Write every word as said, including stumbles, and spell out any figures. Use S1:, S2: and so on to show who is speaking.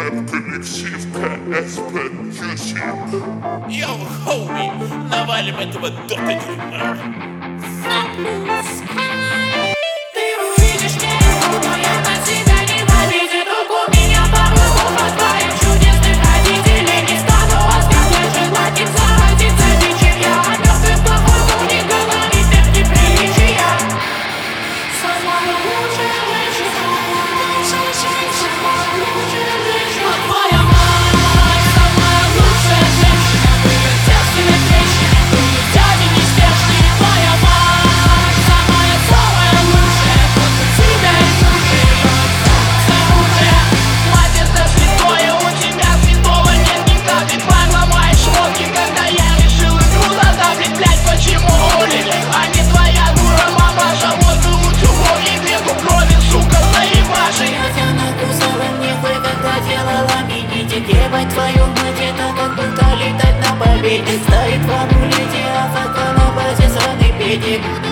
S1: рэп-коллектив КСП-Юси.
S2: Йоу, хоуми, навалим этого дота-дерьма.
S3: Ты увидишь меня, но я на тебя ненавидит. Рук у меня по-руску от твоих чудесных родителей. Не стану оставлять желать им заразиться ничем. Я о мертвых плохому не говорит, это неприличия. Самая лучшая женщина, самая лучшая женщина. Твоя мать, самая лучшая женщина. В ее девственной трещине, в ее дяде неспешные. Твоя мать, самая, самая лучшая. После тебя и хуже ее отца оружие. Мать, это святое, у тебя святого нет никак. Ты поломаешь руки, когда я решил игру задавить. Блять, почему улили, а не твоя дура мамаша. Вот и лучше помни веку крови, сука, заебаши. Я тебя накусала нехуй, когда делала мини-ти. Ебать твою мать, это как будто летать на победе. Стоит в амулете, а фото на базе сраный педик.